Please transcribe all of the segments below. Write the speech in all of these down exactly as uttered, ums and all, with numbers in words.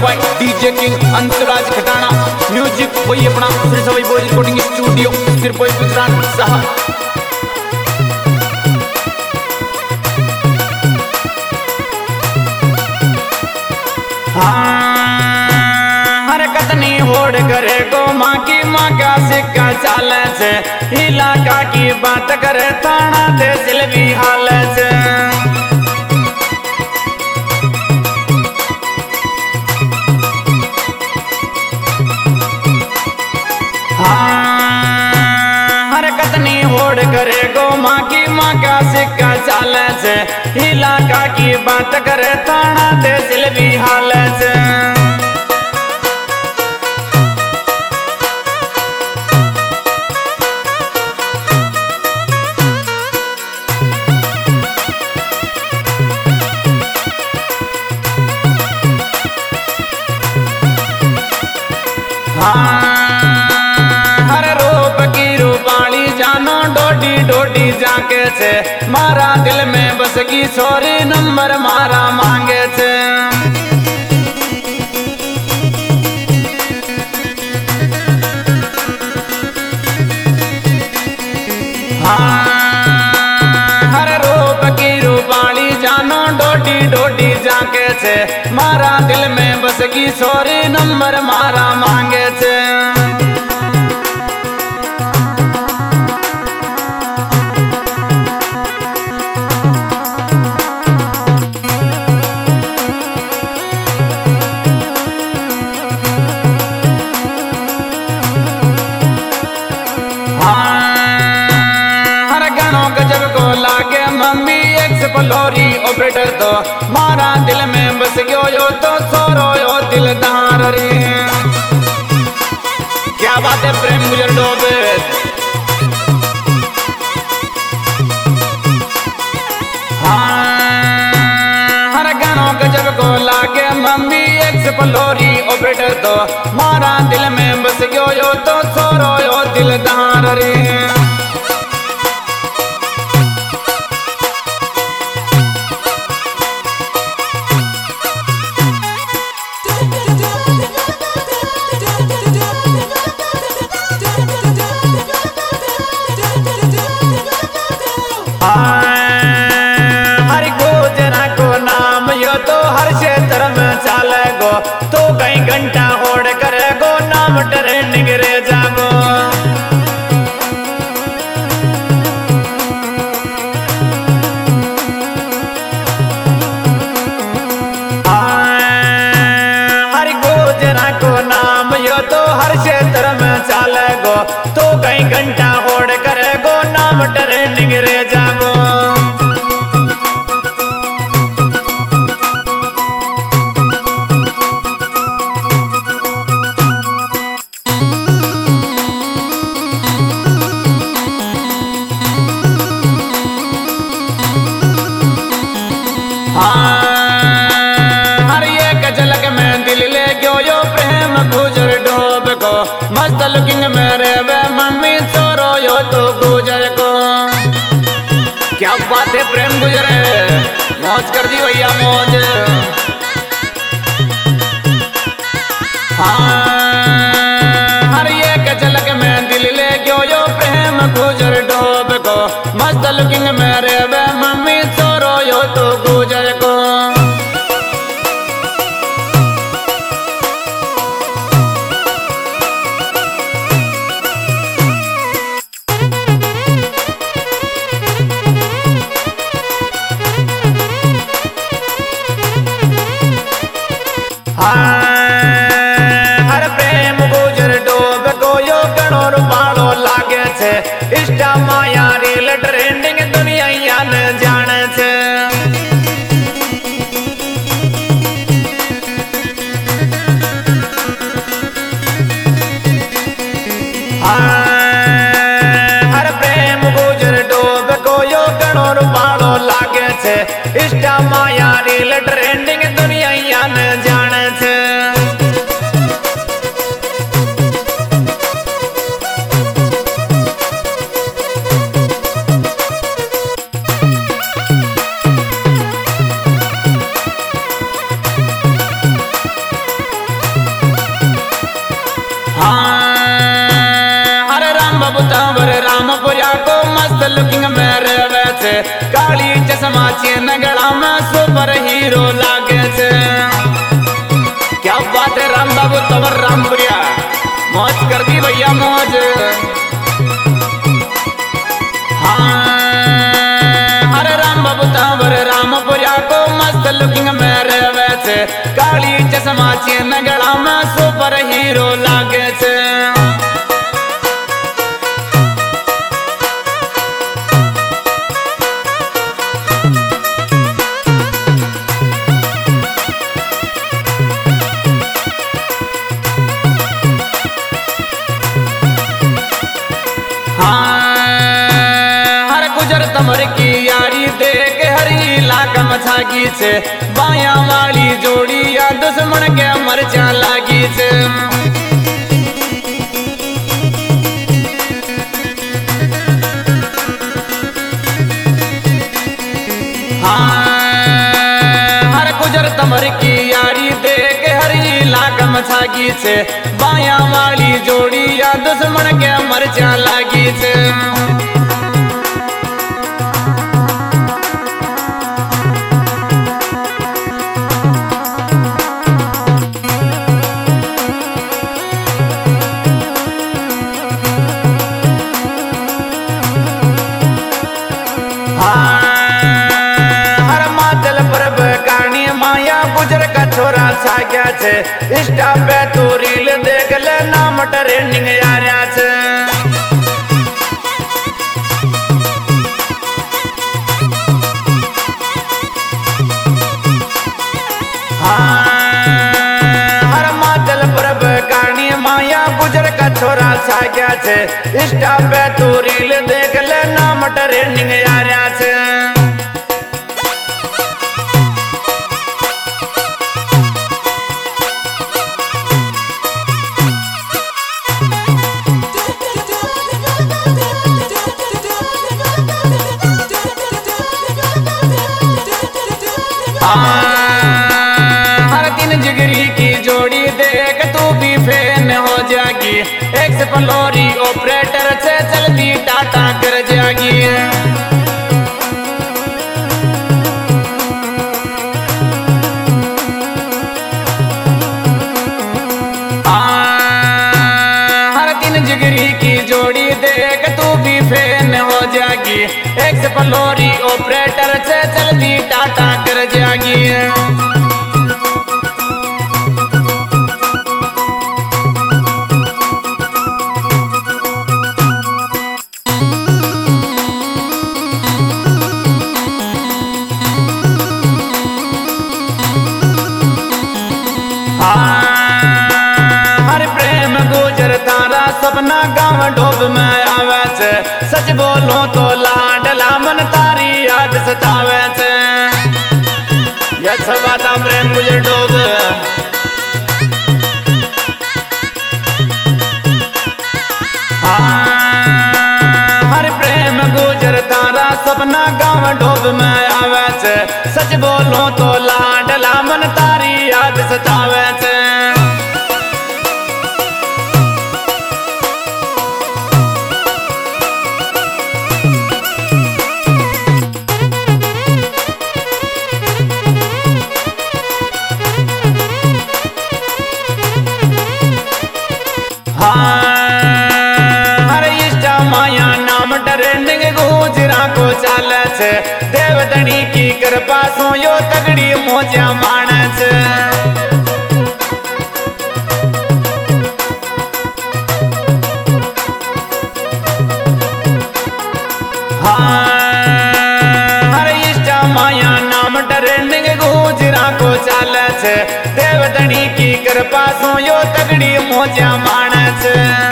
Bye DJ king Antraj Khatana. Music वही अपना Shri Sawai boys recording studio सिर्फ गुजरात साहब। हरकत नहीं होड़ करे गो माँ की माँ का सिक्का चाले से इलाका की बात करे थाना तहसील भी हाल से। हरकत नहीं होड़ करे गो माँ की माँ का सिक्का चाले से इलाका की बात करे थाना तहसील भी हाल से। हर रूप की रूपाली जानो डोडी डोडी जाके से मारा दिल में बस की सोरी नंबर मारा मांगे से। हर रूप की रूपाली जानो डोडी डोडी जाके से मारा दिल में बस की सोरी नंबर मारा मांगे से। गजब को लागे मम्मी एक्स फ्लोरी ऑपरेटर तो मारा दिल में बस गयो यो तो सोरो यो दिलदार रे। क्या बात है प्रेम गुजर डोबे। हाँ हर गानों गजब को लागे मम्मी एक्स फ्लोरी ऑपरेटर तो मारा दिल में बस गयो यो तो सोरो यो दिलदार रे। हर गुजरा को नाम यो तो हर क्षेत्र में चाले गो तो कई घंटा होड़ करे गो नाम ट्रेनिंग रे जागो। हर गुजरा को नाम यो तो हर क्षेत्र में चाले गो तो कई घंटा होड़ करे गो नाम ट्रेनिंग रे जागो। हर एक झलक में दिल ले गयो यो प्रेम गुजर डोब को मस्त लुकिंग मेरे वे मम्मी छोरो यो तो गुजर को। क्या बात है प्रेम गुजर मौज कर दी भैया मौज। हाँ हर एक झलक में दिल ले गयो यो प्रेम गुजर डोब को मस्त लुकिंग मेरे वे मम्मी छोरो यो तो गुजर को। हर प्रेम गुजर डोब को यो गणो रूपालो लागे छे इष्टा माया रील ट्रेंडिंग दुनिया यान जाने छे। हर प्रेम गुजर डोब को यो गणो रूपालो लागे छे इष्टा माया रील ट्रेंडिंग दुनिया यान जाने छे। काली चश्मा चेन गला में सुपर हीरो लागे छे। क्या बात है राम बाबू तवर रामपुरिया, मौज कर दी भैया मौज। हाँ हरे राम बाबू तवर रामपुरिया को मस्त लुकिंग में रहवे छे, काली चश्मा चेन गला में सुपर हीरो लागे छे। तमर की यारी देख हरी लाकम छागी छे, बाया वाली जोड़ी या दुश्मन के मरचा लागी छे। हाँ हर गुजर तमर की यारी देख हरी लाकम छागी छे, बाया वाली जोड़ी या दुश्मन के मरचा लागी छे। गुजर का छोरा छा गया छे, इंस्टा पे तू रील देख ले, नाम ट्रेंडिंग आ रहा छे। हाँ हर माचल परब कहानी माया गुजर का छोरा छा गया छे, इंस्टा पे तू रील देख ले, नाम ट्रेंडिंग आ रहा छे। हर दिन जिगरी की जोड़ी देख तू भी फैन हो जागी, एक्स फ्लोरी ऑपरेटर से चलती टाटा कर जागी। हर दिन जिगरी की जोड़ी देख तू भी फैन हो जागी, एक्स फ्लोरी ऑपरेटर से चलती टाटा कर जागी। हर प्रेम गुजर तारा सपना गाँव डोब में आवे छे, सच बोलो तो लाडला मन तारी याद सतावे छे। ये सवादा प्रेम गुजर डोब। हाँ हर प्रेम गुजर तारा सपना गाँव डोब में आवे छे, सच बोलो तो लाडला मन तारी याद सतावे छे। हर इंस्टा माया नाम ट्रेंडिंग गुजरा को चाले छे, देवधनी की कृपा सो यो तगड़ी मोजा माने छे। हर इंस्टा माया नाम ट्रेंडिंग गुजरा को चाले छे, देवधनी की कृपा सो यो तगड़ी मोजा माने छे।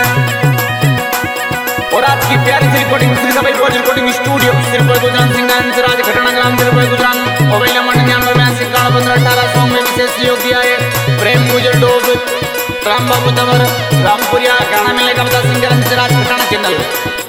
और आज की प्यारी सी recording Shri Sabai boys recording studio Sirpur Gujarat सिंगांच राज घटना ग्राम सिरपुर गुजरात मोबाइल नंबर निन्यानवे बयासी इक्यावन पंद्रह अठारह सौ में विशेष सहयोग दिया है प्रेम गुजर डोब राम बाबू तंवर रामपुरिया गाना मिलेगा बता सिंगांच राज घटना चैनल।